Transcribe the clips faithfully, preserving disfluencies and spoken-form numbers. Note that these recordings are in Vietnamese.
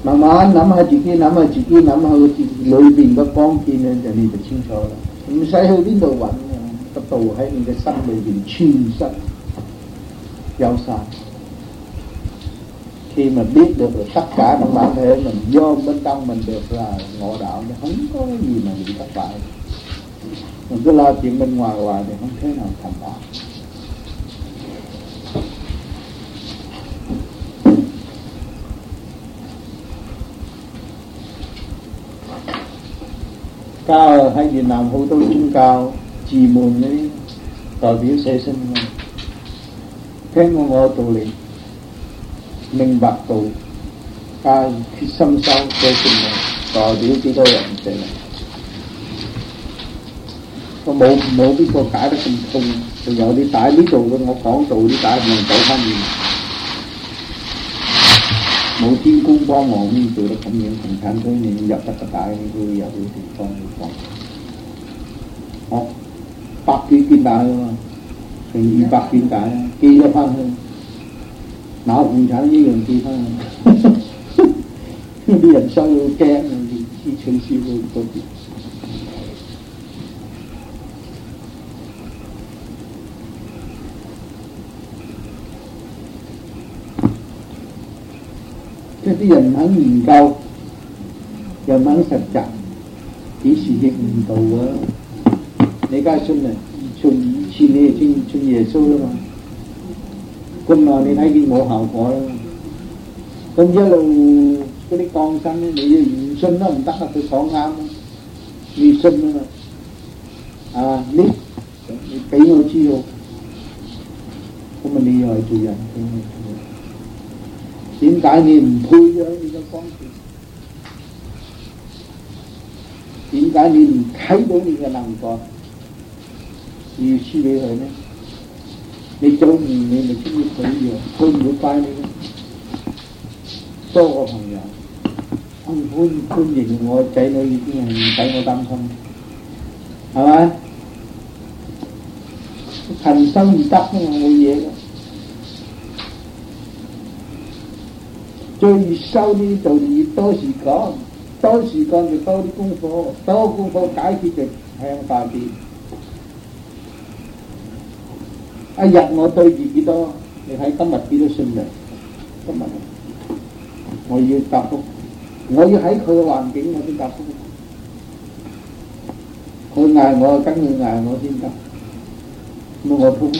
慢慢諗下自己，諗下自己，諗下個自己裏邊嘅光見咧，就你就清楚啦。唔使去邊度揾嘅，個道喺你嘅心裏邊全身有晒。Khi mà biết được là tất cả trong bản thể mình do bên trong mình được là ngộ đạo, thì không có cái gì mà bị thất bại. Mình cứ lo chuyện bên ngoài hoài thì không thế nào thành đạo. Cao hay Việt Nam hữu tôi trung cao chỉ muốn ấy代表捨身嘛，聽過我道理，明白到加決心修捨身嘛，代表幾多人捨身？我冇冇邊個解得咁通？就有啲帶呢度嘅，我講道啲帶唔走翻面，冇天公幫忙呢做得咁樣平坦推你入得個帶，你會有啲地方去講。我百幾件帶㗎嘛，成二百件帶啊，寄咗翻去，拿共產一樣寄翻去，啲人收到驚啊，啲取消咗多啲。即係啲人唔肯研究，又唔肯實習，幾時亦唔到啊！你梗係信啊！從以前你係信信耶穌啦嘛，咁耐你睇見冇效果啦，咁一路嗰啲降生咧，你唔信都唔得啊！佢講啱啊，你信啊嘛，啊你你俾我知道，咁啊你又係做人嘅。點解你唔配咗你嘅光線？點解你唔睇到你嘅能耐？要輸俾佢呢？你早年你咪中意佢樣，佢唔會怪你嘅。多個朋友歡歡歡迎我仔女已經係唔使我擔心，係咪？勤修易得嘅冇嘢嘅。最越修呢度越多時間，多時間就多啲功課，多功課解決就向大啲。一日我對住幾多？你睇今日幾多信量？今日我要答覆，我要喺佢嘅環境我先答覆。佢嗌我跟佢嗌我先得，咁我通，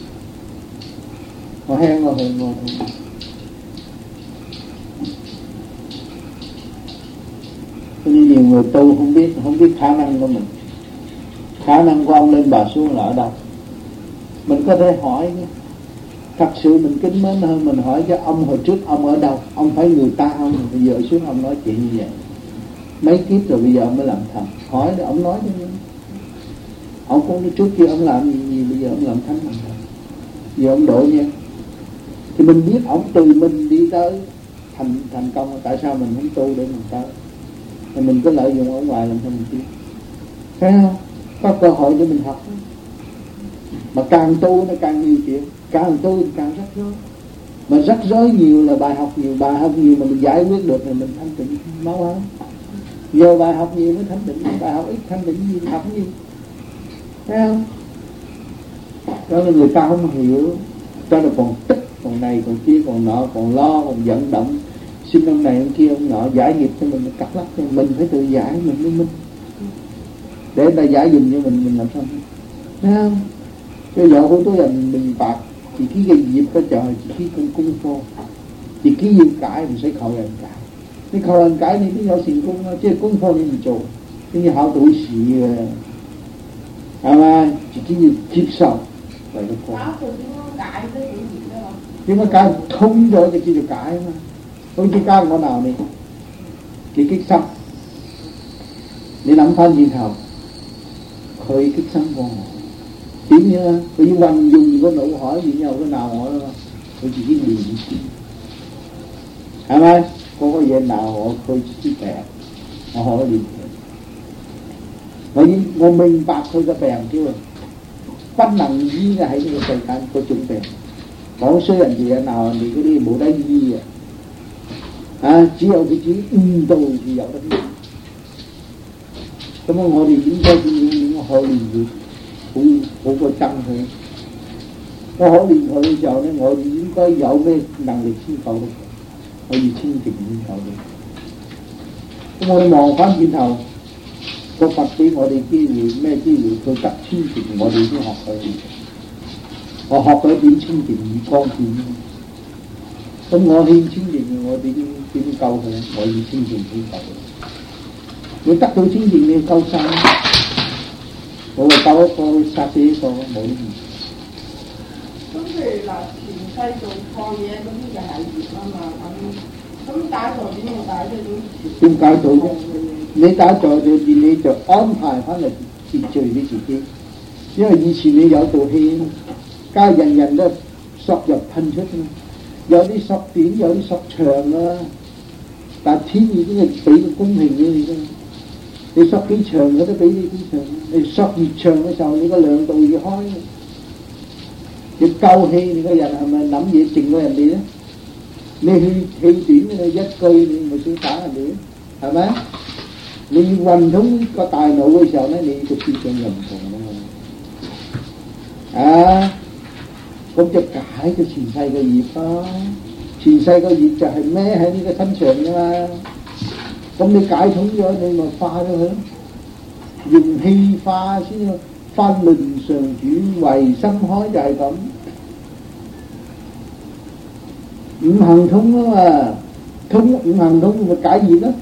我輕我去我通。nhiều người tu không biết không biết khả năng của mình, khả năng của ông lên bà xuống là ở đâu. Mình có thể hỏi thật sự mình kính mến hơn, mình hỏi cho ông hồi trước ông ở đâu, ông phải người ta không, bây giờ xuống ông nói chuyện như vậy mấy kiếp rồi bây giờ ông mới làm thành. Hỏi để ông nói cho mình, ông cũng trước kia ông làm gì, gì bây giờ ông làm thánh làm thành, giờ ông độ nha. Thì mình biết ông từ mình đi tới thành thành công, tại sao mình không tu để mình tới? Thì mình cứ lợi dụng ở ngoài làm sao mình biết, thấy không? Có cơ hội để mình học, mà càng tu nó càng nhiều chuyện, càng tu thì càng rắc rối, mà rắc rối nhiều là bài học nhiều, bài học nhiều mà mình giải quyết được thì mình thanh tịnh mau hơn. Giờ bài học nhiều mới thanh tịnh, bài học ít thanh tịnh gì học gì, thấy không? Đó là người ta không hiểu, cho nên còn tức, còn này còn kia, còn nọ, còn lo, còn vận động, xin ông này ông kia ông nọ giải nghiệp cho mình, cắt lắc cho mình, phải tự giải mình mới minh, để người ta giải dùm cho mình, mình làm sao? Thấy không? Cái vợ của tôi là mình bạc, chỉ ký cái dịp có trời, chỉ ký con cung phô, chỉ ký yêu cãi mình sẽ khỏi lần cãi, cái khỏi lần cãi thì cái do xin cung, chứ cung phô thì mình trộn, cái như họ tuổi xị, à mà chỉ ký như kiếp sau, vậy đó cô. Nhưng mà cái thông rồi thì chỉ được cãi mà. Tôi chỉ cao con nào này cái kích xong để nắm thân gì thảo khơi kích xong con tiếng như tôi quanh dùng có nụ hỏi gì nhau cái nào hỏi đó tôi chỉ biết gì hả mai có có gì nào họ khơi chỉ bè họ hỏi gì bởi vì một mình bạc thôi ra bèn chưa bắt nặng gì là hãy cái thời gian có chung bèn có số anh gì nào thì cứ đi bộ đánh gì à à,只有佢自己悟道至有得啲。咁啊，我哋應該點樣點可憐佢，好好過憎佢。我可憐佢嘅時候咧，我哋應該有咩能力先救得佢？可以清淨先救到。咁我哋望翻轉頭，個佛俾我哋機會，咩機會？佢得清淨，我哋先學佢。我學到點清淨與光點。咁我欠清淨，我點點救佢？我要清淨先救佢。你得到清淨，你救晒。我話救一個，殺死一個，冇呢件事。 咁譬如嗱，前世做錯嘢嗰啲就係業啊嘛，咁咁打坐點樣打啫？ 點解做啫？你打坐就你就安排翻嚟秩序你自己，因為以前你有道氣，家人人都索入噴出嘛，有啲索短，有啲索長啊。但天已經係俾個公平俾你啦，你索幾長佢都俾你幾長，你索越長嘅時候，你個量度越開。你夠氣，你個人係咪諗嘢靜過人哋咧？你氣氣短，你一句你咪想打人哋，係咪？你運通個大腦嘅時候咧，你個思想又唔同啦。啊，咁就解咗前世嘅業咯。前世嘅業就係孭喺呢個身上㗎嘛。咁你解通咗，你咪化咗佢咯，用氣化先咯。法輪常轉，唯心開就係咁。五行通啊嘛，通五行通咪解業咯，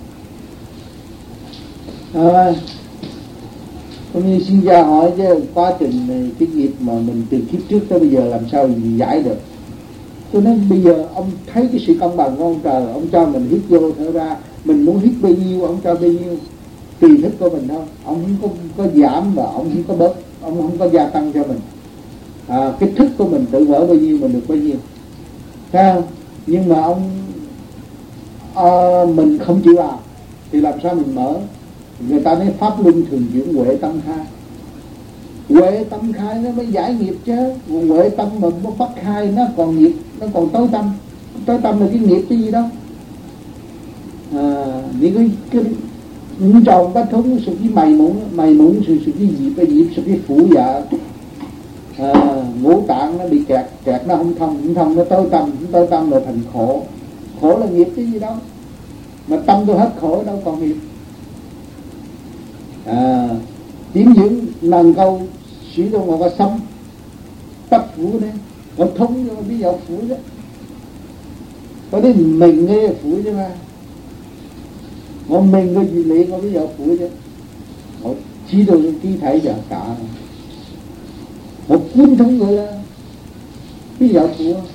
係咪？咁你sinh ra hỏi chứ quá trình này, cái nghiệp mà mình từ kiếp trước tới bây giờ làm sao gì giải được. Cho nên bây giờ ông thấy cái sự công bằng của ông trời, ông cho mình hít vô thở ra, mình muốn hít bao nhiêu ông cho bao nhiêu, tùy thích của mình thôi. Ông không có, có giảm và ông không có bớt, ông không có gia tăng cho mình. À, cái thức của mình tự vỡ bao nhiêu mình được bao nhiêu, thấy không? Nhưng mà ông à, mình không chịu vào thì làm sao mình mở? Người ta nói pháp luân thường chuyển huệ tâm khai, huệ tâm khai nó mới giải nghiệp chứ. Huệ tâm mà nó bất khai nó còn nghiệp, nó còn tối tâm. Tối tâm là cái nghiệp cái gì đâu. À, những cái cái ngũ tròn bát thúng属於迷懵,迷懵是屬於業, cái業屬於苦dạ. À, ngũ tạng nó bị kẹt, kẹt nó không thông, không thông nó tối tâm, không tối tâm rồi thành khổ. Khổ là nghiệp cái gì đâu, mà tâm tôi hết khổ đâu còn nghiệp. À, điểm dưỡng能夠使到我個心不苦呢，我通咗我邊有苦啫？嗰啲唔明嘅苦啫嘛，我明嘅原理我邊有苦啫？我知道個機體就係假，我觀通佢啦，邊有苦啊？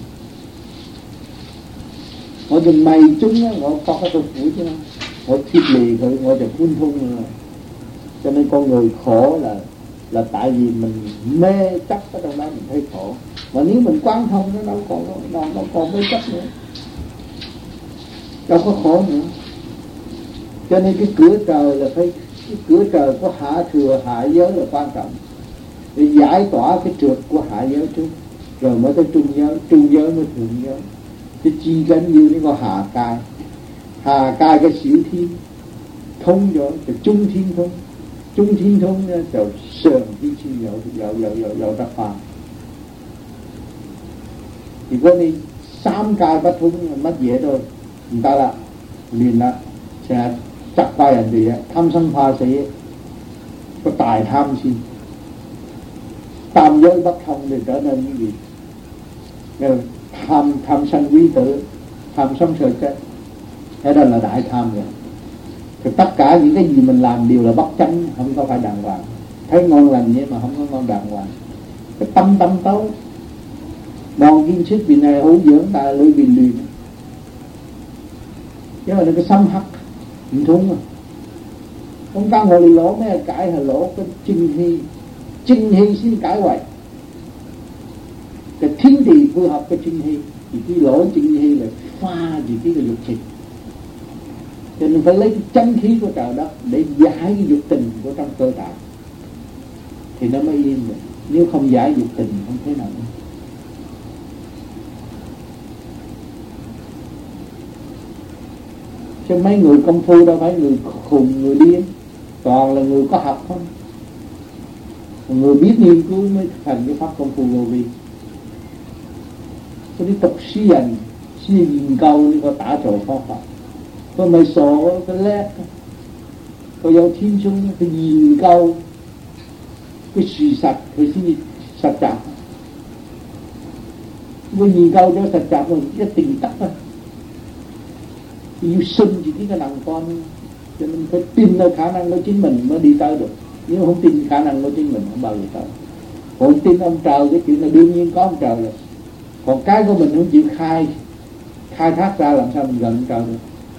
我就迷中咧，我覺得個苦啫嘛，我脫離佢我就觀通啦。Cho nên con người khổ là là tại vì mình mê chấp ở trong đó mình thấy khổ. Mà nếu mình quán thông nó đâu còn nó đâu còn mê chấp nữa, đâu có khổ nữa. Cho nên cái cửa trời là phải, cái cửa trời có hạ thừa hạ giới là quan trọng, để giải tỏa cái trượt của hạ giới trước, rồi mới tới trung giới, trung giới mới thượng giới. Cái chi gánh như nó có hạ cai, hạ cai cái xỉu thiên thông rồi, cái trung thiên thông. Trung thiên thông就上天先有有有有有得化。如果你三界不通，乜嘢都唔得啦，亂啦，成日責怪人哋啊，貪生怕死，個大貪先，tam giới bất thông thì trở nên cái gì? Tham tham sân quý tử, tham sống sợ chết, cái đó là đại tham rồi. Thì tất cả những cái gì mình làm đều là bất chánh, không có phải đàng hoàng. Thấy ngon lành nhưng mà không có ngon đàng hoàng. Cái tâm tâm tấu đòn kiên sức vì này hữu dưỡng ta lưỡi vì luyện. Chứ mà cái xâm hắc không thúng mà. Không có ngồi lỗ mấy cãi là lỗ cái chân hy. Chân hy xin cãi hoài. Cái thiên trì phù hợp cái chân hy. Thì cái lỗ chân hy là pha gì cái dục thịt. Cho nên phải lấy cái chân khí của trời đất để giải cái dục tình của trong cơ tạng thì nó mới yên được. Nếu không giải dục tình không thế nào nữa. Chứ mấy người công phu đâu phải người khùng, người điên, toàn là người có học không. Người biết nghiên cứu mới thành cái pháp công phu vô vi. Cái đi tục sĩ人先研究呢個打坐方法，佢咪傻，佢叻，佢有天中，佢研究佢事實，佢先至實習。佢研究咗實習，佢一定得啊！要信自己嘅能幹，cho nên phải tin vào khả năng của chính mình mới đi tới được. Nếu không tin khả năng của chính mình không bao giờ tới. Còn tin ông trời cái chuyện là đương nhiên có ông trời rồi. Còn cái của mình không chịu khai khai thác ra làm sao mình gần ông trời được.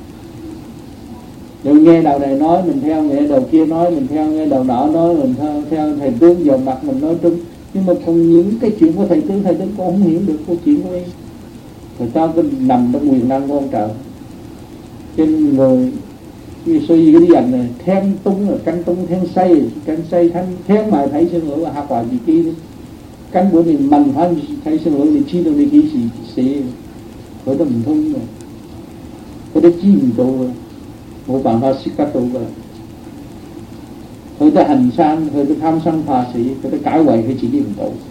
Rồi nghe đầu này nói mình theo, nghe đầu kia nói mình theo, nghe đầu nọ nói mình theo, theo thầy tướng dòng mặt mình nói trúng. Nhưng mà còn những cái chuyện của thầy tướng, thầy tướng cũng không hiểu được câu chuyện của em. Rồi sao cứ nằm trong quyền năng của ông trời. Trên người như suy cái dành này thêm tung rồi canh tung thêm xây canh xây thêm thêm mà thấy sư ngữ là học quả gì kia canh bữa này mình phải thấy sư ngữ thì chi đâu đi cái gì xí rồi đó mình thông rồi rồi đó chi mình tu rồi một bạn họ xích các tu rồi rồi đó hành sang rồi đó tham sân phà sĩ rồi đó cải quậy cái chỉ đi mình tu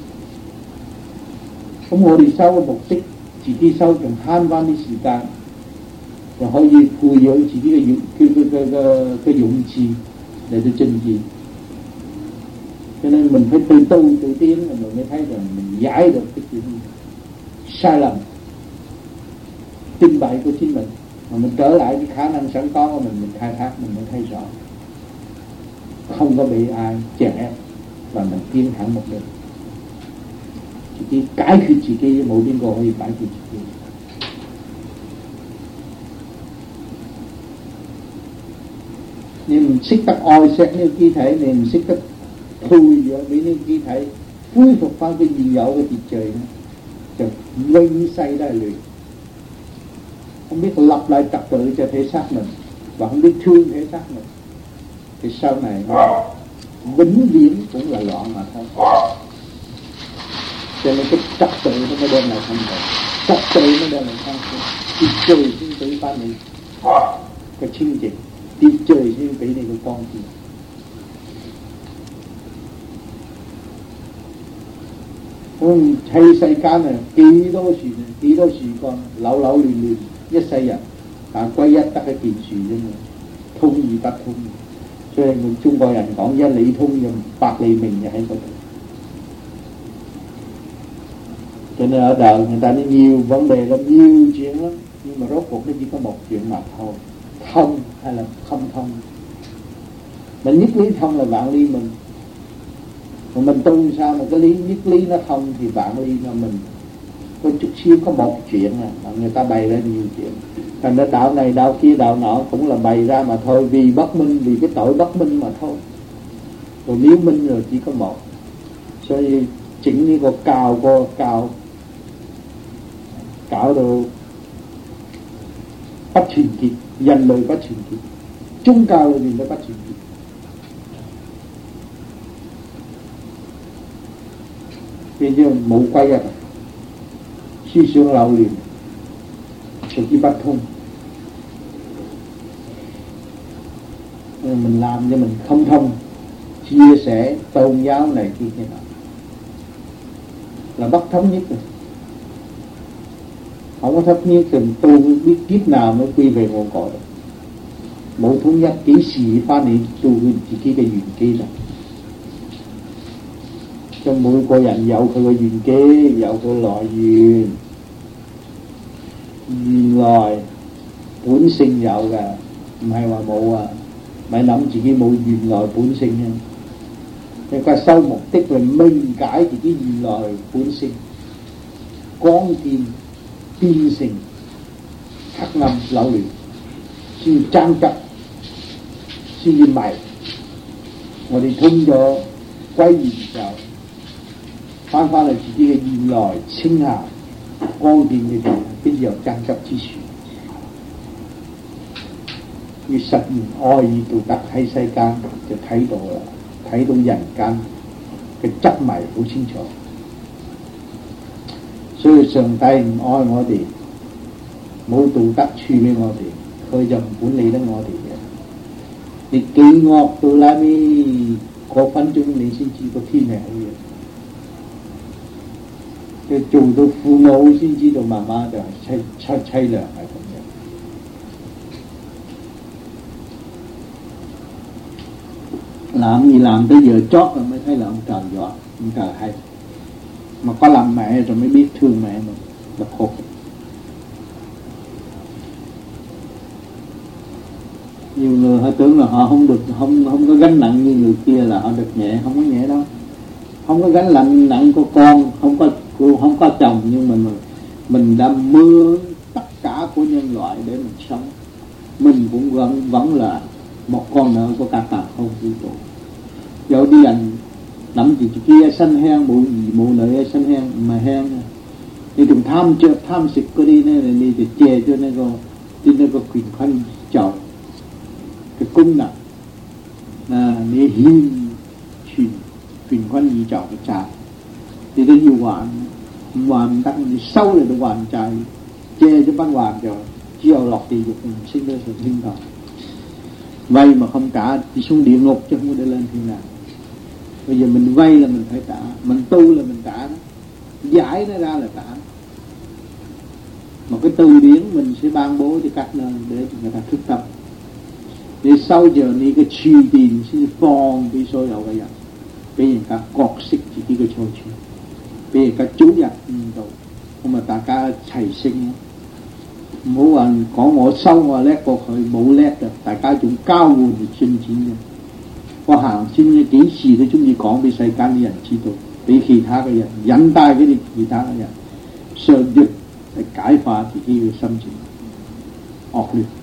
không ngồi đi sâu một tích chỉ đi sâu trong han van đi時間rồi可以培養自己嘅勇嘅嘅嘅嘅嘅勇氣嚟到正義，cho nên mình phải tự tu tự tiến rồi mình mới thấy rằng mình giải được cái chuyện sai lầm tin bậy của chính mình, mà mình trở lại cái khả năng sẵn có của mình, mình khai thác mình mới thấy rõ, không có bị ai chèn ép và mình tiến thẳng một đường. Chỉ cái決自己冇邊個可以解決自己。你唔識得愛錫呢個機體，你唔識得培養俾呢個機體恢復翻佢現有嘅秩序咧，就永世都係亂。không biết lập lại trật tự cho thể xác mình và không biết thương thể xác mình, thì sau này nó vĩnh viễn cũng là loạn mà thôi. Cho nên cái trật tự nó mới đem lại thanh tịnh, trật tự nó đem lại thanh tịnh. Đi chơi sinh tử ba này cái清净。秩序先俾你個光見。咁喺世間啊，幾多樹啊，幾多樹幹，扭扭亂亂，一世人啊歸一得一件樹啫嘛，通而不通。所以我中國人講一理通就百理明就喺嗰度。cho nên ở đời người ta nói nhiều vấn đề lắm, nhiều chuyện lắm, nhưng mà rốt cuộc nó chỉ có một chuyện mà thôi. Thông hay là không thông. Mình nhất lý thông là vạn ly mình. Mà mình tu sao mà cái lý nhất lý nó thông thì vạn ly là mình. Có chút xíu có một chuyện à, mà người ta bày ra nhiều chuyện. Thành ra đạo này đạo kia đạo nọ cũng là bày ra mà thôi, vì bất minh, vì cái tội bất minh mà thôi. Rồi nếu minh rồi chỉ có một.所以整呢個教個教搞到不團結，人類不團結，宗教裏面都不團結。變咗冇歸一，思想扭亂，隨之不通。Mình làm cho mình không thông, chia sẻ tôn giáo này kia kia nào là bất thống nhất rồi. Không có thống nhất thì tu biết kiếp nào mới quy về nguồn cội.冇thống nhất幾時翻嚟做自己嘅緣機啦。cho每個人有佢嘅緣機，有佢來源，原來本性有嘅，唔係話冇啊。咪諗自己冇原來本性啊！你個修目的係明解自己原來本性，光見變成黑暗扭亂，先至爭執，先至迷。我哋通咗歸元就翻返嚟自己嘅原來清霞光見裏邊，邊有爭執之處？要實現愛與道德喺世間就睇到啦，睇到人間嘅執迷好清楚。所以上帝唔愛我哋，冇道德處俾我哋， khơi dòng cuốn lý đó ngọt thì thì kỳ ngọt từ lại mới khó khăn chung lý sinh chi có thi mẹ gì cái chủ tôi phụ mẫu sinh chi đồ mà mà được chay chay chay là phải không nhỉ làm gì làm tới giờ chót rồi mới thấy là ông trời giỏi ông trời hay mà có làm mẹ rồi mới biết thương mẹ mình là khổ. Nhiều người họ tưởng là họ không được không không có gánh nặng như người kia là họ được nhẹ, không có nhẹ đâu, không có gánh nặng nặng của con, không có không có chồng, nhưng mà mình mình đã mượn tất cả của nhân loại để mình sống, mình cũng vẫn vẫn là một con nợ của cả cả không vũ trụ. Dẫu đi anh nắm gì kia sanh hang mụ gì mụ nợ sanh hang mà hang thì đừng tham chưa tham xịt có đi này đi thì chê cho nên có đi nên có quyền khoanh chọn cái cung nặng là để hiên truyền quyền khoanh gì chọn cái trả thì cái nhiều hoàn hoàn tăng đi sâu là được hoàn chạy chê cho bác hoàn rồi chiều lọt thì dục mình sinh ra sự thiên thần vay mà không trả thì xuống địa ngục chứ không có để lên thiên đàng. Bây giờ mình vay là mình phải trả, mình tu là mình trả đó, giải nó ra là trả. Một cái từ điển mình sẽ ban bố cho các nơi để người ta thức tâm. Thì sau giờ này cái truy tìm sẽ phong đi sôi đầu bây giờ bây giờ các cọt xích chỉ cái cái trôi chuyện bây giờ các chú giặc rồi không mà ta cả chảy sinh mỗi lần có ngõ sâu mà lét có khởi mũ lét rồi tại cả chúng cao nguồn thì chân chính rồi có hàng xin như tí xì thì chúng đi có bị say can nhận chi tổ bị khi tha cái nhận dẫn tay cái đi khi tha cái nhận sợ dịch để cải phá thì khi xâm chỉnh ọc liệt.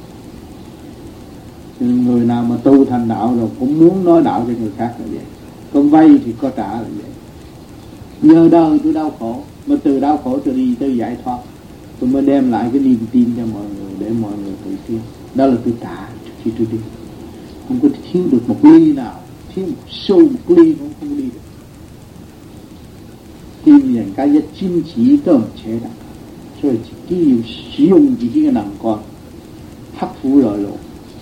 Người nào mà tu thành đạo rồi cũng muốn nói đạo cho người khác là vậy, còn vay thì có trả là vậy. Nhờ đời tôi đau khổ mà từ đau khổ tôi đi tới giải thoát, tôi mới đem lại cái niềm tin cho mọi người để mọi người tự tin. Đó là tôi trả khi tôi đi, không có thiếu được một ly nào, thiếu một xu một ly cũng không đi được. Tìm nhận cái giá chính trị tôm chế đó, rồi chỉ cái sử dụng chỉ cái năng con hấp phụ lợi lộ.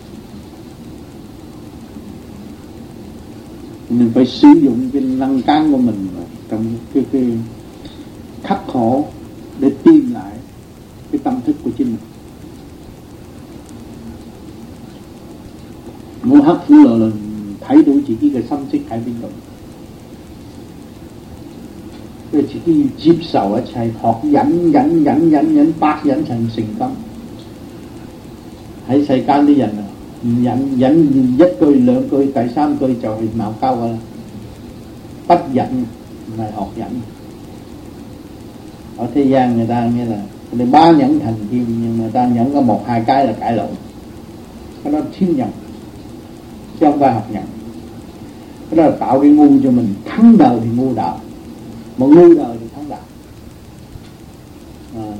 Mình phải sử dụng cái năng can của mình trong cái, cái khắc khổ để tìm lại cái tâm thức của chính mình. Muốn hấp phụ lợi là thấy đủ chỉ cái xâm xích hai bên động. Rồi chỉ cái tiếp sầu ở chạy học dẫn dẫn dẫn dẫn dẫn bác dẫn thành thành công. Hãy xây can đi dành rồi. Dẫn dẫn dắt cười lượng cười tại sao cười trời mạo cao rồi bắt dẫn này học dẫn ở thế gian người ta nghe là để ba nhẫn thành kim nhưng người ta nhẫn có một hai cái là cãi lộn, cái đó thiếu nhận chứ không phải học nhận. Cái đó là tạo cái ngu cho mình, thắng đời thì ngu đạo mà ngu đời thì thắng đạo. À,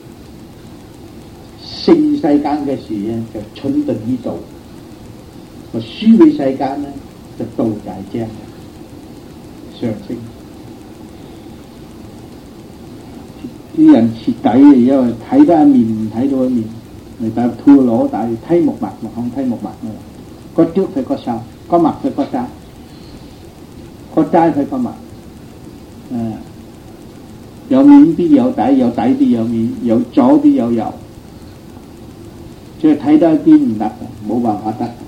sinh世間嘅事咧就蠢鈍於道，mà輸俾世間咧就道大精上升。啲人徹底嘅，因為睇得一面唔睇到一面，người ta thua lỗ tại thấy một mặt mà không thấy một mặt nữa. Có trước phải có sau, có mặt phải có trái, có trái phải có mặt. À,有面必有底，有底必有面，有左必有右。Chứ thấy đó kia mình đặt bộ vào hóa tắc.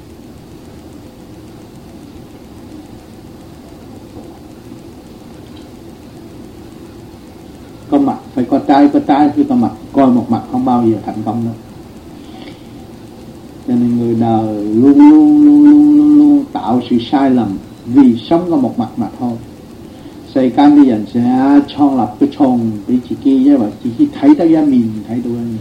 Có mặt phải có trái, có trái phải có mặt, coi một mặt không bao giờ thành công đâu. Cho nên người đời luôn luôn luôn luôn luôn, luôn tạo sự sai lầm vì sống có một mặt mà thôi.世間啲人成日創立個錯誤俾自己，因為自己睇得一面唔睇到一面。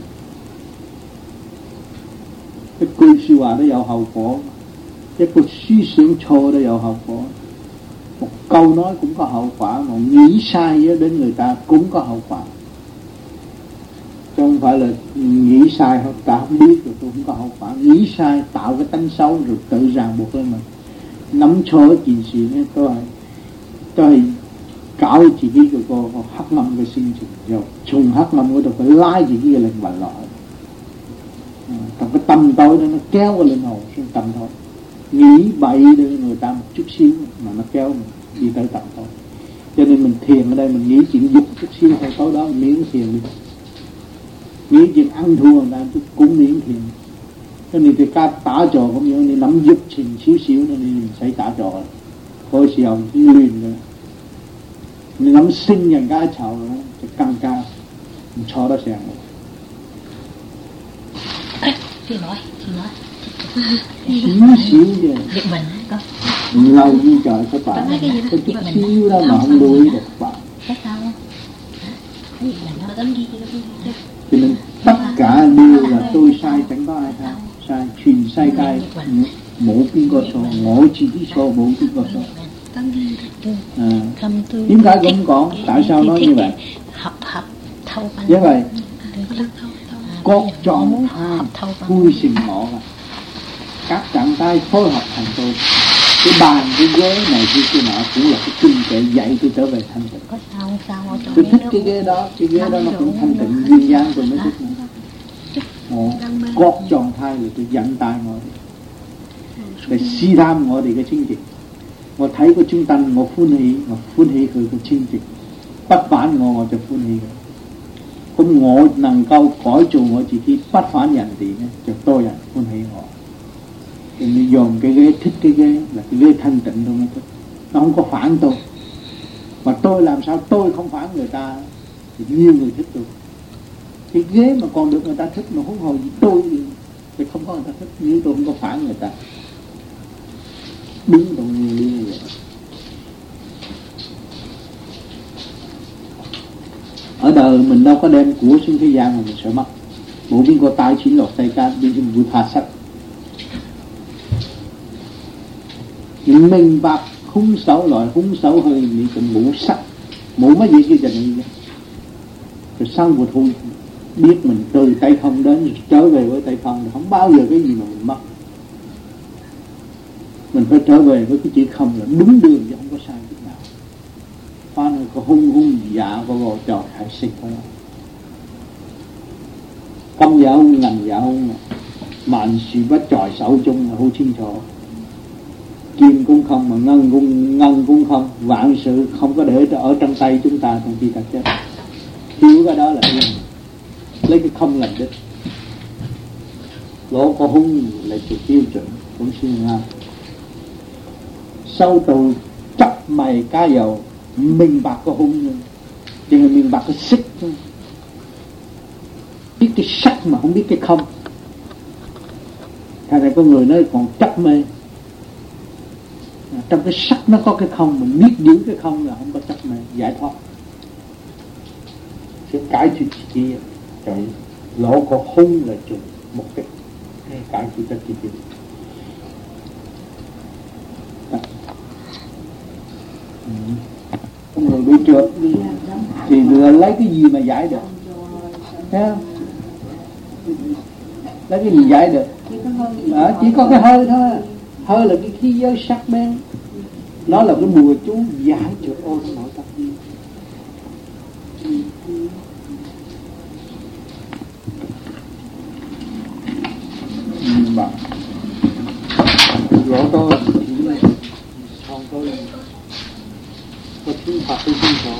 一句説話都有後果，一個思想錯都有後果，một câu nói cũng có hậu quả, một nghĩ sai đến người ta cũng có hậu quả. Chứ không phải là nghĩ sai hoặc ta không biết rồi tôi cũng có hậu quả. Nghĩ sai tạo cái tánh xấu rồi tự ràng buộc lên mình. Nắm cho chuyện gì nữa tôi hay tôi hay搞自己嗰個黑暗嘅心情，又從黑暗嗰度去拉自己嘅靈魂落去。 Còn cái tâm tối đó nó kéo cái linh hồn xuống tâm tối, nghĩ bậy để người ta một chút xíu mà nó kéo mình đi tới tâm tối. Cho nên mình thiền ở đây mình nghĩ chuyện dục chút xíu thôi, tối đó mình miễn thiền đi, nghĩ chuyện ăn thua người ta chút cũng miễn thiền. Cho nên thì ca tả trò cũng như nên nắm dục trình xíu xíu nên mình xảy tả trò thôi xì ông liền rồi mình nắm sinh nhận cái chào nóจะcăng cao mình cho đó xem chị nói chị nói xíu xíu vậy việc mình có lâu như trời các bạn có chút xíu đó mà không lưu ý được bạn cái sao không cái gì là nó tấm ghi cho nên tất cả đều là tôi sai, chẳng có ai sai sai truyền sai cai mỗi biên có số ngộ chỉ số mỗi biên có số à. Điểm cái cũng còn tại sao nói như vậy học học thâu như vậy cốt tròn hai vui sinh ngộ các trạng tay phối hợp thành tôi. Cái bàn cái ghế này kia kia nọ cũng là cái kinh kệ dạy tôi trở về thanh tịnh. Có sao sao tôi thích cái ghế đó, cái ghế đó nó cũng thanh tịnh duyên dáng tôi mới thích nữa. Cốt tròn thai là tôi dẫn tay ngồi để si tham ngồi thì cái chính trị. Ngồi thấy có chúng ta ngồi phun hỷ, ngồi phun hỷคือcái chính trị. Bất phản ngồi ngồi cho phun hỷ. Không ngồi năng cao cõi trụ ngồi chỉ khi bất phản nhận thì cho tôi à phun hỷ ngồi. Thì mình dồn cái ghế, thích cái ghế là cái ghế thanh tịnh tôi mới thích. Nó không có phản tôi. Mà tôi làm sao tôi không phản người ta thì nhiều người thích tôi. Cái ghế mà còn được người ta thích mà huống hồ gì tôi thì không có người ta thích, nếu tôi không có phản người ta. Đúng tôi như vậy. Ở đời mình đâu có đem của xuống thế gian mà mình sợ mất. Bộ biên có tai chín lọt tay ca biên chung vui tha sắc. Nhưng mình bạc hung xấu loại hung xấu hơi bị cái mũ sắc mũ mấy gì kia cho nên rồi xong một hung biết mình từ tay không đến trở về với tay không, không bao giờ cái gì mà mình mất. Mình phải trở về với cái chữ không là đúng đường chứ không có sai chút nào. Hoa này có hung hung dạ có gò trò hại xịt thôi. Công dạ hung ngành dạ hung mạn sự bất tròi xấu chung là hô chiên trò. Kim cũng không mà ngân cũng ngân cũng không, vạn sự không có để ở trong tay chúng ta trong khi ta chết. Thiếu cái đó là yên, lấy cái không làm đích. Lỗ có hung là sự tiêu chuẩn cũng xin nga. Sau tù chấp mày cá dầu, mình bạc có hung nhưng chỉ là mình bạc cái xích thôi. Biết cái sắc mà không biết cái không. Thành ra có người nói còn chấp mê. Trong cái sắc nó có cái không, mình biết giữ cái không là không có chấp mê, giải thoát. Sẽ cải chuyện kia rồi lỗ có hung là chuyện một cái cải chuyện tất kia. Con người bị trượt thì vừa lấy cái gì mà giải được, thấy không? Lấy cái gì giải được? À, chỉ có cái hơi thôi. Hơi là cái khí giới sắc bén, nó là cái bùa chú giải trượt ô trong nội tâm. Bạn rõ tôi không có có thiên phạt hay thiên phạt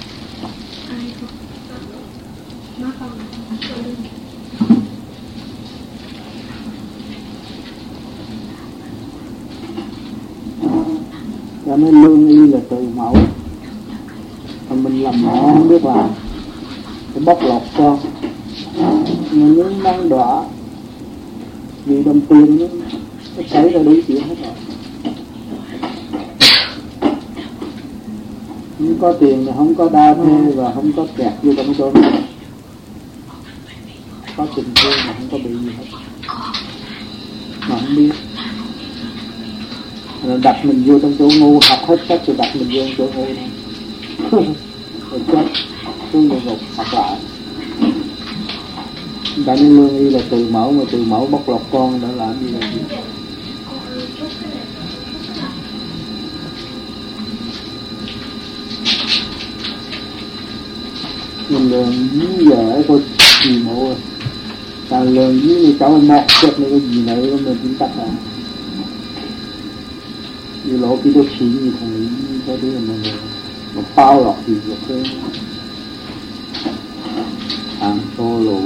cho nên lương y là từ mẫu mà mình làm mẹ không biết làm phải bóc lột con mình muốn năng đọa vì đồng tiền nó xảy ra đủ chuyện hết rồi. Không có tiền thì không có đa mê và không có kẹt vô trong chỗ này. Có tình thương mà không có bị gì hết mà không biết. Rồi đặt mình vô trong chỗ ngu, học hết cách rồi đặt mình vô trong chỗ ngu thôi. Rồi chết xuống địa ngục học lại. Đã nên lương y là từ mẫu, mà từ mẫu bóc lột con đã làm gì là gì. Nhưng là giờ ấy thôi gì mộ rồi 但係良醫你走去剝削你個兒女咁啊點得啊？要攞幾多錢要同你醫嗰啲咁嘅嘢，咪包落血肉啫，行錯路。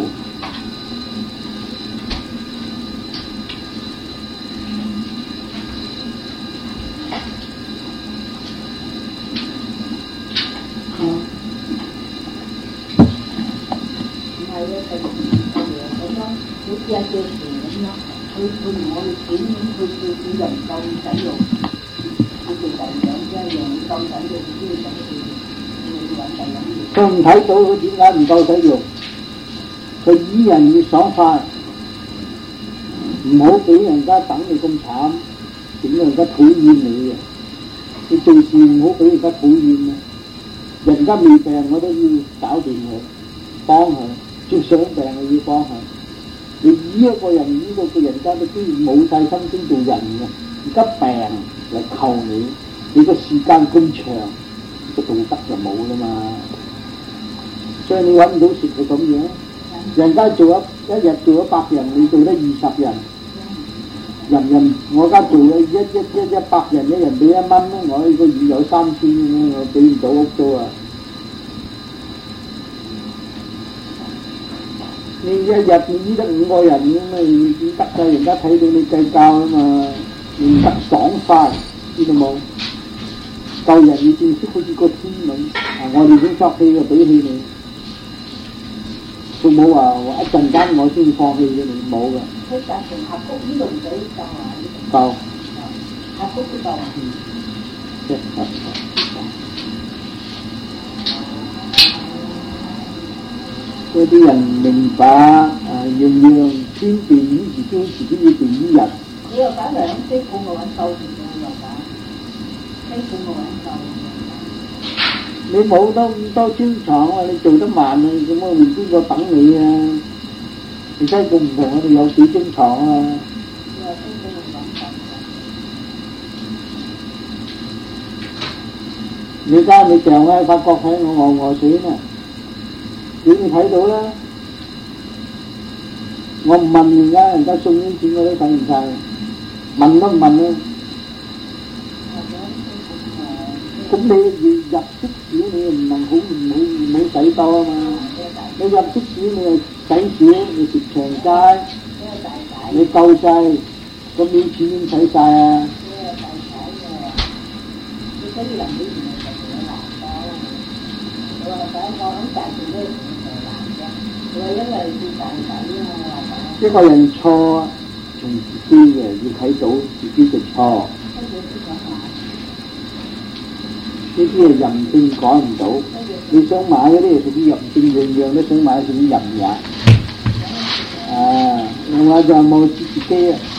借借錢咁咯，佢佢唔我哋錢咁，佢佢佢就唔夠使用，佢哋第二樣一樣夠使用，佢先使佢，佢揾第二樣嘢。 佢唔睇到佢點解唔夠使用？佢醫人要爽快，唔好俾人家等你咁慘，點解人家討厭你嘅？你做事唔好俾人家討厭啊！人家未病我都要搞掂佢，幫佢；最想病我要幫佢。你醫一個人醫到佢人家都居然冇晒心機做人嘅，而家病嚟求你，你個時間咁長，個道德就冇啦嘛。所以你揾唔到食就咁樣，人家做一一日做一百人，你做得二十人，人人我而家做咗一一一一百人，一人俾一蚊啦，我呢個月有三千咁，我俾唔到屋租啊！你一日你醫得五個人咁啊，點得㗎？人家睇到你計較啊嘛，唔得爽快，知道冇？救人要正式好似個天咁，啊！我哋先作氣嘅，俾氣你，佢冇話話一陣間我先放棄嘅，你冇㗎。 佢就成合谷呢度唔使救啊！ 夠。 合谷都夠啊！ 嗯。即係。嗰啲人明白啊，樣樣先便醫自己，自己要便醫人。 你又打兩飛股我揾夠錢嘅又打，飛股我揾夠。 你冇多咁多專廠啊，你做得慢啊，咁我哋邊個等你啊？而家咁唔同，我哋有幾專廠啊。你而家你掉喺法國睇我餓餓死咩？你哋睇到啦，我唔問而家，人家送啲錢我都睇唔晒，問都唔問啦。咁你要入息少，你又唔能好唔好唔好使多啊嘛？你入息少，你又使少，你食長齋，你夠曬，咁啲錢點使晒啊？一個人錯從自己嘅，要睇到自己嘅錯。呢啲係任性改唔到。你想買嗰啲係屬於任性，樣樣都想買屬於任也。啊，另外就冇知自己啊，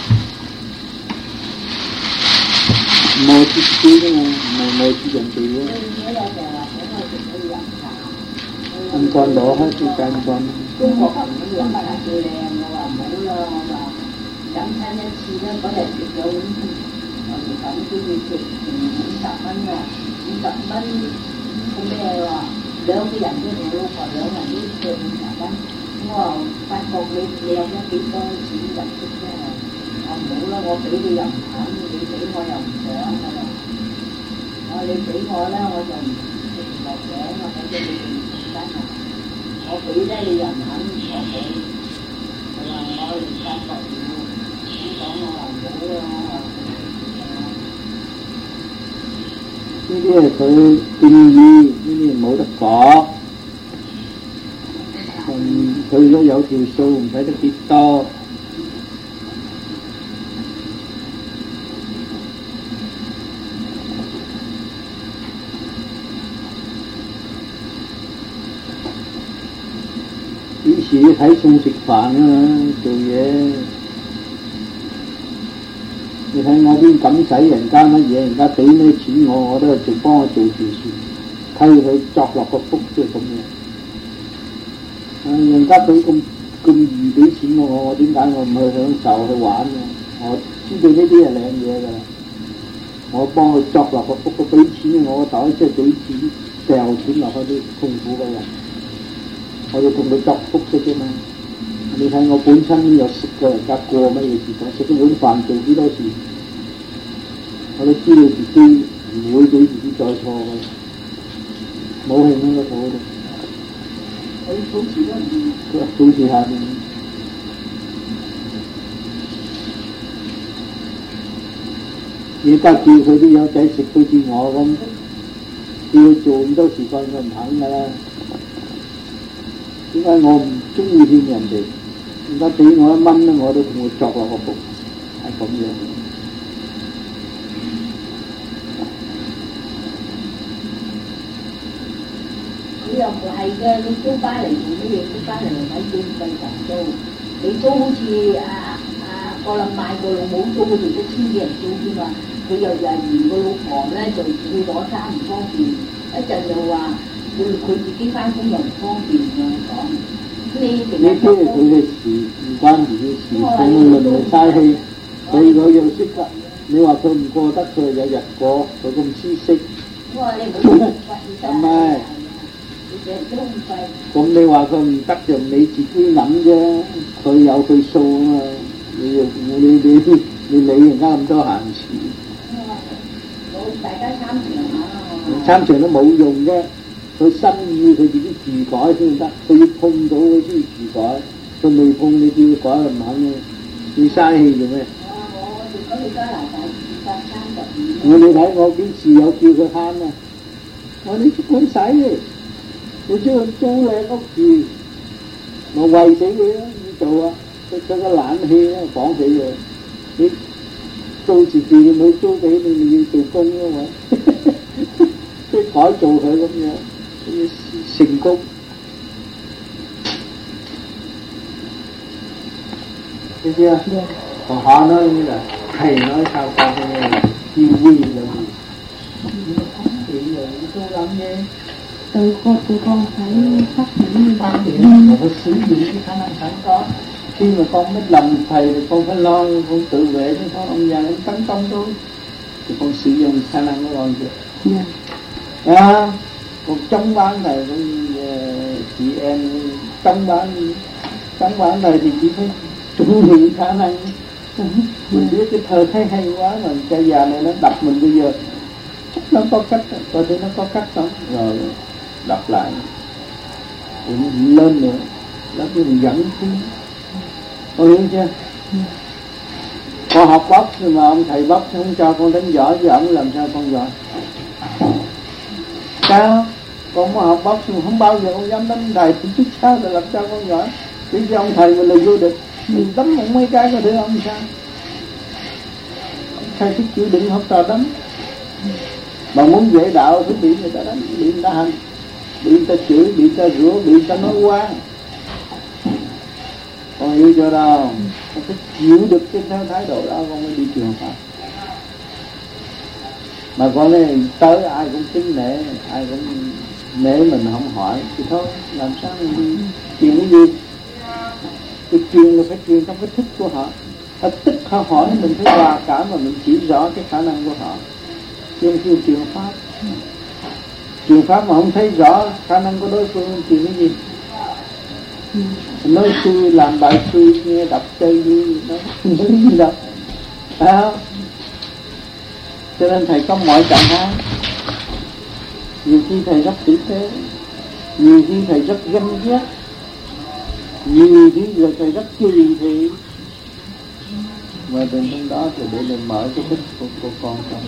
冇知自己啫嘛，唔係冇知人哋嘅。唔乾攞開時間乾。 中國唔會飲白蘭最靚，我話唔好啦，我話飲親一次咧，嗰日食咗碗牛肉粉都要食五十蚊㗎，五十蚊咁咩話兩個人都我老婆兩人都食五十蚊，我話發覺你你有得幾多錢入息啫？我唔好啦，我俾你又唔肯，你俾我又唔想㗎啦。我話你俾我咧，我就唔食唔落嘅，我睇咗你哋唔得啊！我俾咧你又唔肯我俾，佢話我而家覺要咁講，我話唔好啦，我話呢啲係佢建議，呢啲冇得講。嗯，佢都有條數，唔使得幾多。幾時要睇餸食飯啊嘛，做嘢。你睇我邊敢使人家乜嘢，人家俾咩錢我，我都係做幫我做住事，替佢作落個福，即係咁樣。啊，人家俾咁咁易俾錢我，我點解我唔去享受去玩嘅？我知道呢啲係靚嘢㗎，我幫佢作落個福，佢俾錢我個袋，即係俾錢掉錢落去啲痛苦嘅人，我要同佢作福嘅啫嘛。 你睇我本身有食過人家過乜嘢事，我食咗碗飯做幾多事，我都知道自己唔會俾自己再錯嘅，冇興喺個肚度。 佢保持得唔？ 佢保持下面。而家叫佢啲友仔食到似我咁，叫佢做咁多時間，佢唔肯㗎啦。點解我唔中意勸人哋？而家俾我一蚊咧，我都同佢作落個步，係咁樣。 佢又唔係嘅，你租翻嚟做乜嘢？租翻嚟咪租費房租，你租好似啊啊個林買個老母租嗰度一千幾人租添嘛，佢又又嫌個老婆咧就去攞衫唔方便，一陣又話佢佢自己翻工又唔方便咁講。你你呢啲係佢嘅事，唔關自己事，佢論嚟嘥氣，佢佢又識得。你話佢唔過得，佢有日過，佢咁知識。 我話你唔好係咪？ 你成日都唔費。 咁你話佢唔得就你自己諗啫，佢有佢數啊嘛。你又你你你理人家咁多閒事。 我大家參詳下啦。 參詳都冇用啫。佢心意佢自己自改先得，佢要碰到佢先自改，佢未碰你叫佢改就唔肯嘅，你嘥氣做咩？ 我我哋加拿大二百三十二。 我你睇我幾時有叫佢慳啊？我你即管使嘅，你將佢租靚屋住，我為死佢啦，要做啊！佢佢個冷氣咧講死佢，你租自己你冇租俾你，你要做工啊嘛，即係改造佢咁樣。成功，知唔知啊？學下啦，呢個係nói sao qua cái tiêu quy là gì? Thì giờ tôi làm gì? Từ con tụi con phải phát triển phát triển, mà phải sử dụng cái khả năng sẵn có. Khi mà con biết lòng thầy thì con phải lo, con tự vệ chứ con ông già nó tấn công tôi, thì con sử dụng khả năng của con chưa? Dạ. À, còn trong bán này con chị em trong bán trong bán này thì chỉ phải chuẩn bị khả năng. Mình biết cái thơ thấy hay quá mà cái già này nó đập mình bây giờ nó có cách, coi thử nó có cách không, rồi đọc lại cũng lên nữa, nó cứ dẫn xuống. Con hiểu chưa? Con học bóc nhưng mà ông thầy bóc không cho con đánh giỏi, với ông làm sao con giỏi? Sao? Con có học bóc nhưng không bao giờ con dám đánh thầy thì chứ sao để làm sao con giỏi? Chứ cho ông thầy mà là vô địch, mình đấm một mấy cái có thể ông sao? Thầy thích chịu đựng học trò đánh. Mà muốn dễ đạo phải bị người ta đánh, bị người ta hành, bị người ta chửi, bị người ta rủa, bị người ta nói qua. Con hiểu chưa đâu? Con phải chịu được cái thái độ đó con mới đi trường Phật. Mà con này tới ai cũng kính nể, ai cũng nể mình không hỏi thì thôi, làm sao mình đi chuyện cái gì? Cái truyền là phải truyền trong cái thức của họ. Họ tức họ hỏi mình phải hòa cảm mà mình chỉ rõ cái khả năng của họ. Chứ không kêu truyền pháp. Truyền pháp mà không thấy rõ khả năng của đối phương truyền cái gì? Nói suy làm bài suy nghe đọc chơi gì đó, không có gì đâu. À không? Cho nên thầy có mọi trạng thái. Nhiều khi thầy rất tử tế, nhiều khi thầy rất ganh ghét, nhiều khi giờ thầy rất kỳ thị. Mà đến hôm đó thì để mình mở cái thức của, của con con.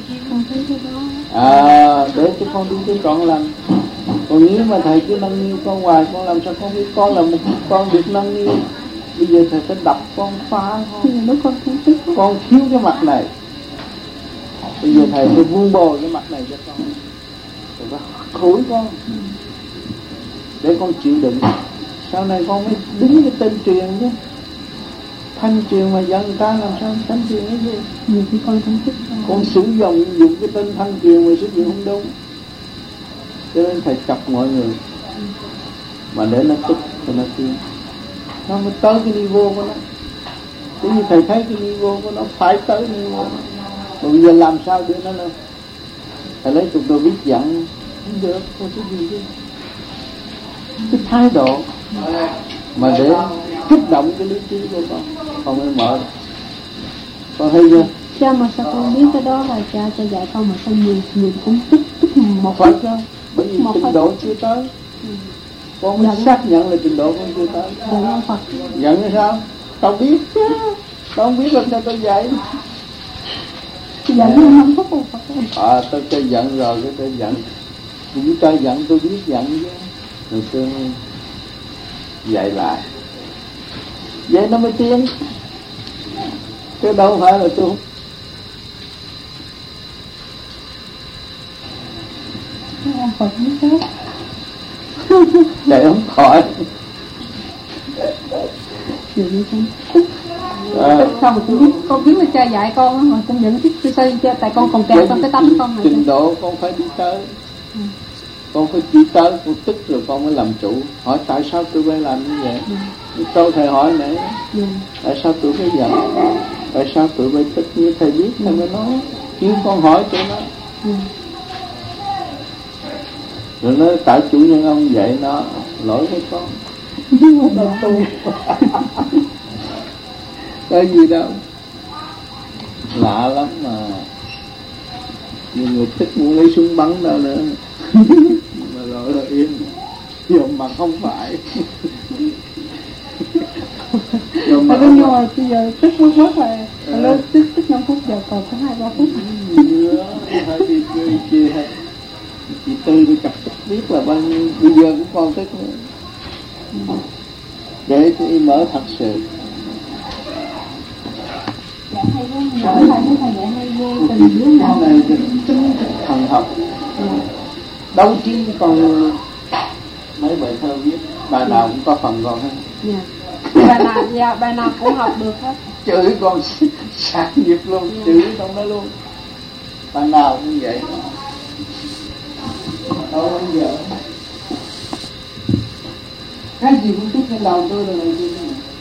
À, để cho con đi cái trọn lành. Còn nếu mà thầy cứ nâng niu con hoài, con làm sao con biết con là một con được nâng niu. Bây giờ thầy phải đập con phá con, nếu con không thích con thiếu cái mặt này. Bây giờ thầy phải vuông bồi cái mặt này cho con, thầy phải khối con để con chịu đựng. Sau này con mới đứng cái tên truyền chứ. Thanh truyền mà dân người ta làm sao thanh truyền cái gì? Nhiều khi con không thích con. Con sử dụng dùng cái tên thanh truyền mà sử dụng không đúng. Cho nên thầy chọc mọi người mà để nó tức thì nó truyền, nó mới tới cái niveau của nó. Tự như thầy thấy cái niveau của nó phải tới niveau. Mà bây giờ làm sao để nó lên? Thầy lấy tục đồ biết giận không được, không có gì chứ. Cái thái độ mà để kích động cái lý trí của con, con mới mở. Con thấy chưa? Cha mà sao con biết cái đó là cha cho dạy con mà sao nhiều nhiều cũng tức tức một Phật phút rồi. Bởi vì trình Phật. Độ chưa tới. Ừ. Con mới xác nhận là trình độ con chưa tới. Giận ông Phật. Giận hay sao? Tao biết chứ. Tao không biết làm sao tao dạy. Giận không phúc ông Phật. À, tao cho giận rồi, cái tao giận. Cũng cho giận, tôi biết giận chứ. Rồi tôi dạy lại. Vậy nó mới tiến. Chứ đâu phải là tôi không. Ông Phật biết hết. Chạy không khỏi. Chuyện con tức. Tức sao mà tôi biết, con biết là cha dạy con mà con giận tức tôi sao cha, tại con còn kẹt trong cái tấm con này. Trình độ con phải đi tới. Ừ. Con phải đi tới, con tức rồi con mới làm chủ. Hỏi tại sao tôi phải làm như vậy? Ừ. Câu thầy hỏi nãy. Ừ. Tại sao tôi phải giận? Tại sao tôi phải tức? Như thầy biết thầy mới nói. Chứ con hỏi tôi nói. Ừ. Rồi nói tại chủ nhân ông dạy nó lỗi với con. Đâu tu. Cái gì đâu. Lạ lắm mà. Nhiều người thích muốn lấy súng bắn đâu nữa. Mà rồi là yên. Nhưng mà không phải. Nhưng mà nhưng mà bây giờ tức mất mất rồi. Lúc tức tức năm phút giờ còn có hai ba phút. Nữa, phải đi chơi kia hay. Chị Tư tôi chặt tức biết là bao nhiêu. Bây giờ cũng còn tức nữa. Để tôi mở thật sự. Dạ hay quá, mỗi lần cái thầy dạy hay ghê, tình đứa nào này thần học. Đấu trí con mấy bài thơ viết, bài nào cũng có phần con hết. Dạ. Bài nào, dạ, bài nào cũng học được hết. Chửi con sạc nghiệp luôn, yeah. Chửi trong đó luôn. Bài nào cũng vậy. Đâu bao giờ. Cái gì cũng thích cái đầu tôi là này kia.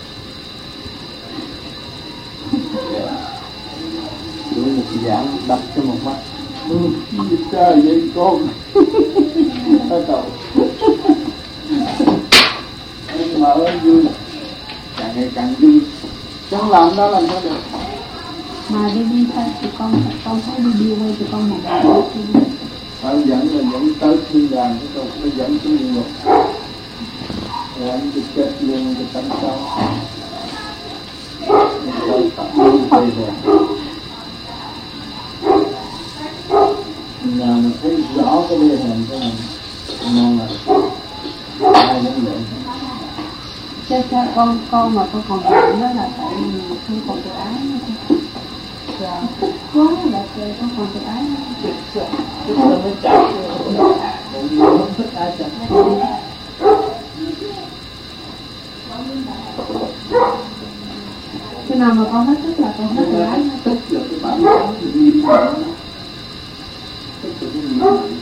Tôi một dạng đập cho một mắt. Ừ, trời vậy con. Thôi cậu. Nhưng mà ơi vui. Càng ngày càng vui. Chẳng làm đó làm sao được. Mà đi đi thôi thì con con thấy đi đi quay thì con một bài đi. Phải dẫn là dẫn tới thiên đàng cái câu nó dẫn tới địa ngục. Rồi anh đi chết luôn cái tánh sau. Mình tập luôn về rồi. Nào mình thấy rõ cái bề hình của mình ngon là ai cũng vậy. Cha cha con con mà con còn giận đó là tại vì không còn tự ái nữa. Dạ. Tức quá là trời con còn tự ái nữa. Tức là nó chặt. Còn nhiều không thích ai chặt. Khi nào mà con hết tức là con hết tự ái. Tức là cái bản thân nghiêm trọng. Tức là cái nghiêm trọng.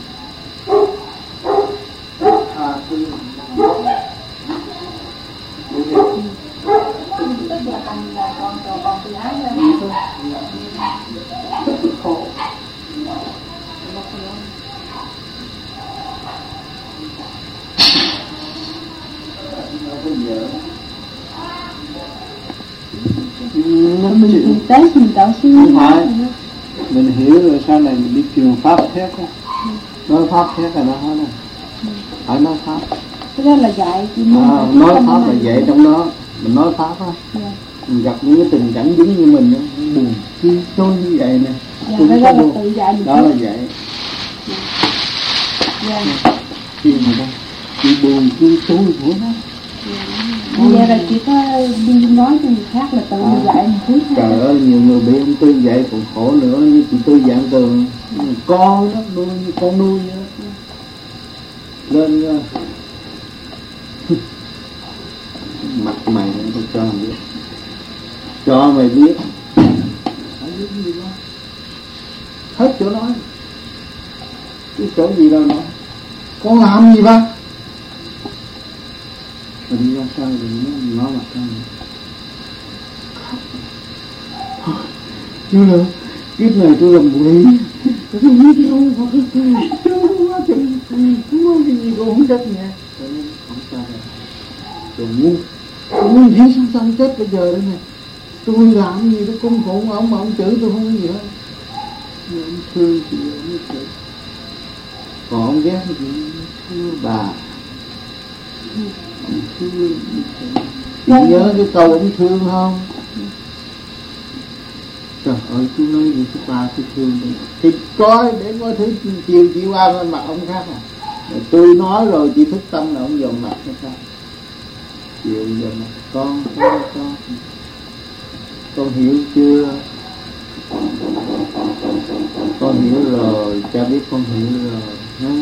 Tha thứ. Tức là con là con còn còn tự ái lên. Tức là khổ. Bây giờ Mình thực tế mình tạo suy không phải mình hiểu rồi sau này mình đi truyền pháp thét á, nói pháp thét là nó hết rồi, phải nói pháp. Cái đó là dạy chỉ à, nói pháp là dạy trong đó mình nói pháp á. Yeah. Mình gặp những cái tình cảnh giống như mình á, buồn chi tôi như vậy nè. Dạ, đó là tự dạy mình. Đó là vậy. Dạ. Khi mà đó chị buồn chi tôi của nó. Bây giờ là chỉ có đi nói cho người khác là tự à, dạy một thứ. Trời ơi, nhiều người bị ông Tư dạy còn khổ nữa. Như chị Tư dạng tường con đó, nuôi như con nuôi vậy đó. Lên uh, mặt mày tôi cho mày biết, cho mày biết phải biết gì đó hết chỗ nói, cái chỗ gì đâu nói con làm gì ba mình ra sao thì nó nói mặt con chứ là kiếp này tôi làm quỷ tôi không biết đâu không có không có cái gì cũng không đất nha không sao rồi đồ ngu Tôi thiếu sanh sanh chết bây giờ đây này, tôi làm gì đó cung phụng ông mà ông chửi tôi không có gì hết. Nhưng ông thương thì ông mới chửi, còn ông ghét thì thương bà. Ông thương. Chị nhớ cái câu ông thương không? Trời ơi, tôi nói gì chứ bà tôi thương đi. Thì coi để coi thứ chiều chị qua bên mặt ông khác à. Tôi nói rồi chị thức tâm là ông dòm mặt hay sao? Chiều dòm mặt con, con, con. Con hiểu chưa? Con hiểu rồi, cha biết con hiểu rồi. Ha?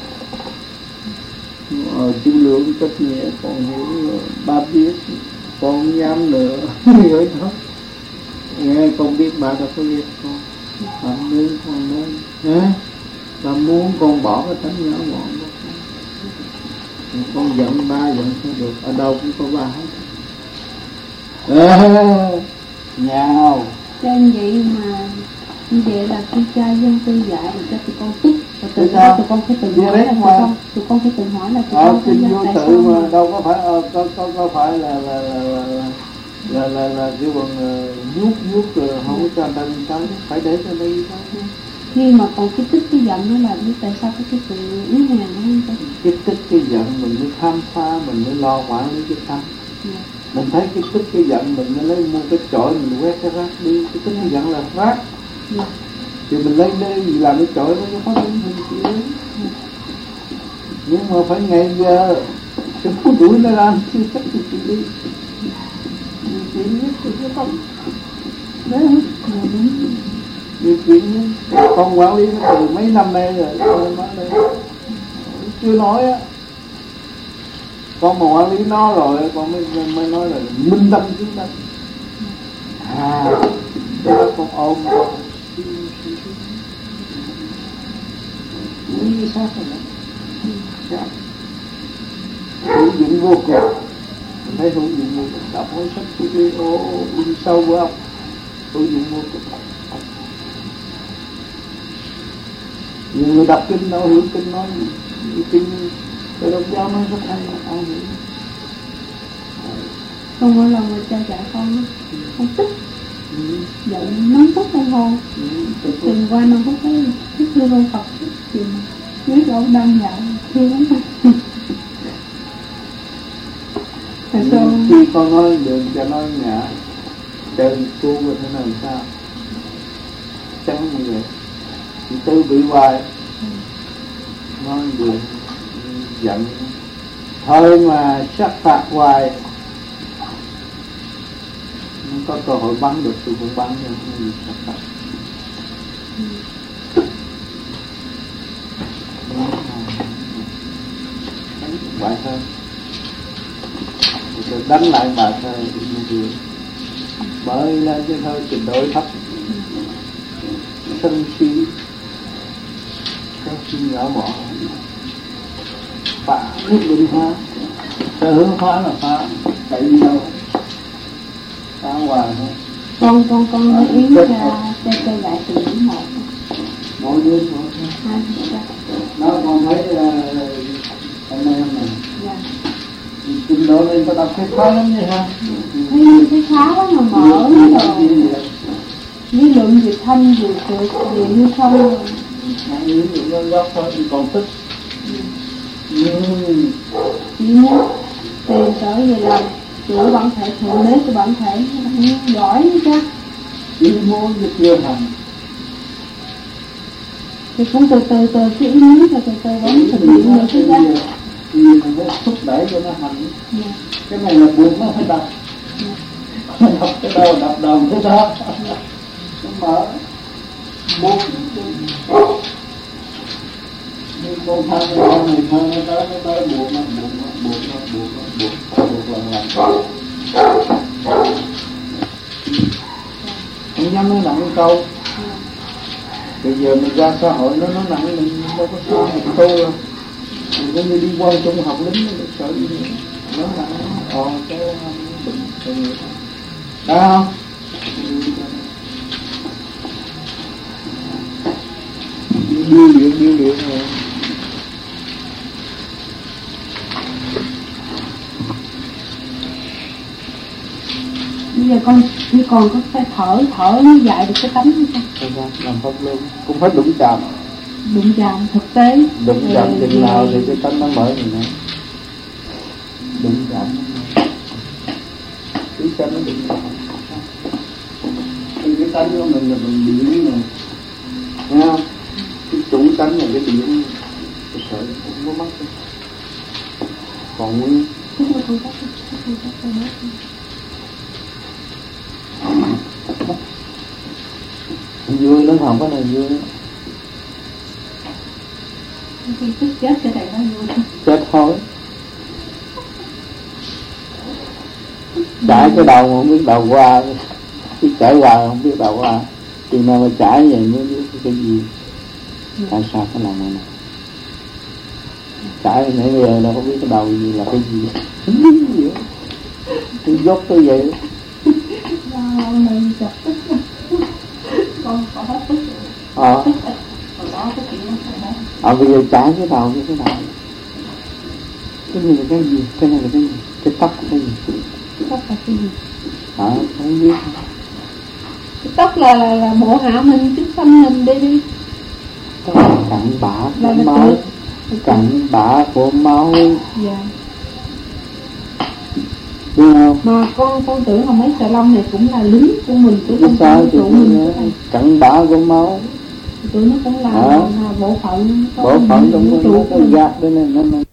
Ờ, chú lượng trách nhiệm con hiểu rồi. Ba biết, con không dám nữa. Vậy thôi. Nghe con biết ba đâu có biết con. Ba muốn con nên. Ha? Ba muốn con bỏ cái tánh nhỏ mọn đó. Con giận ba giận sao được. Ở đâu cũng có ba hết. À, nhào. Trên vậy mà như vậy là khi cha dân tư dạy thì cho tụi con tức, và từ đó tụi con phải tự hỏi là tụi con tụi con phải tự hỏi là tụi con kinh vô tự mà, mà đâu có phải uh, có có có phải là là là là là là, là cái bằng vuốt vuốt rồi không có cho người ta sao, phải để cho đây sao. Khi mà còn cái tức cái giận đó là biết tại sao có cái sự yếu hèn đó không ta? Cái tức cái giận mình mới khám phá, mình mới lo quản lý cái tâm. Yeah. Mình thấy cái tức cái giận mình mới lấy mua cái chổi mình quét cái rác đi, cái tức cái giận là rác. Yeah. Thì mình lấy đây gì làm cái chổi nó có đúng hơn chịu. Yeah. Nhưng mà phải ngày giờ cái phút đuổi nó làm chưa chắc thì chị đi. Chị biết thì nó không. Đấy hả? Yeah, đúng. Điều chuyện con quản lý nó từ mấy năm nay rồi, con nói đây chưa nói á, con mà quản lý nó rồi con mới mới nói là minh tâm chứng tâm. À, để con ôm con nghĩ sao rồi đó, hữu dụng vô cùng. Mình thấy hữu dụng vô cùng, đọc mấy sách video in sâu của ông, hữu dụng vô cùng. Nhiều người đọc kinh đâu hiểu kinh nói gì. Kinh tôi đọc giáo nói rất hay, ai hiểu. Không có lần mà cha dạy con đó, con tức. Ừ. Giận nóng tức hay không? Ừ. Từng qua năm phút thấy thích thương con Phật thì biết đâu đang dạy thương lắm. Tại sao? Khi con nói đường cho nói nhã, trời tu rồi thế nào sao? Chẳng như vậy. Thì tư bị hoài, nói gì giận, thôi mà sát phạt hoài, không có cơ hội bắn được tôi cũng bắn cho không gì sát phạt. Bài thơ, rồi đánh lại bài thơ thì bởi lên cái thơ trình độ thấp, sân si. Cái chi nhỏ bỏ phá nước định phá, theo hướng phá là phá, chạy đi đâu phá hoài thôi. Con con con nói ý cho cho cho dạy từ những một mỗi đứa mỗi hai nó con thấy uh, anh em này trình độ lên có đọc cái khó lắm vậy ha, thấy cái khá quá mà mở rồi lý luận về thanh về sự về như không rồi. Những những con góc thôi thì còn tức. Chỉ muốn tìm tới về làm chủ bản thể, thượng đế của bản thể, giỏi chứ cha. Ý muốn được chưa thành. Thì cũng từ từ từ cái ý muốn từ từ từ vẫn thực hiện được chứ cha. Thì mình phải thúc đẩy cho nó hành. Yeah. Cái này là buộc nó phải đập. Yeah. Đập cái đâu, đập đầu cái đó. Nó mở. Buộc. Nhưng con thân cái con này thân nó tới, nó tới buộc nó, buộc nó, buộc nó, buộc nó, buộc nó, buộc lần lần. Không dám nói nặng cái câu. Bây giờ mình ra xã hội nó nói nặng mình đâu có sao mình tu đâu. Mình có như đi quân trung học lính nó sợ gì nữa. Nó nặng nó, ờ, cái bệnh, cái gì đó.ได้không? Điêu luyện, điêu luyện rồi. bây giờ con như còn có phải thở thở nó dạy được cái tánh hay không? Không sao, làm pháp luôn, cũng phải đụng chạm. Đụng chạm thực tế. Đụng chạm chừng ừ, nào thì cái tánh nó mở thì nữa. Đụng chạm. Cứ xem nó đụng chạm. Cái tánh của mình là mình điển này, thấy không? Cái chủ tánh là cái điển, cái sợ không có mất. Còn nguyên. Vui lắm, không có này vui. Khi tức chết cái này nó vui. Chết thôi. Chảy cái đầu mà không biết đầu qua, cái chảy qua không biết đầu qua, chừng nào mà chảy vậy mới biết cái gì. Tại sao cái lòng này này? Chảy nãy bây giờ đâu không biết cái đầu gì là cái gì. Tôi dốt tới vậy. Mình chọc tức. Con có hết tức. Ờ. Ờ bây giờ chảy cái đầu như thế nào? Cái này là cái gì? Cái này là cái gì? Cái tóc là cái gì? Cái tóc là cái gì? Ờ, không biết. Cái tóc là là, là bộ hạ mình, chúng sanh mình đi đi. Cái là cặn bã của máu. Cặn bã của máu. Dạ. Đúng không? Mà con con tưởng là mấy xà lông này cũng là lính của mình, của không sao của mình. Cặn bã của máu. Tụi nó cũng là, à, là bộ phận. Bộ phận trong nó có gạt đây này, nó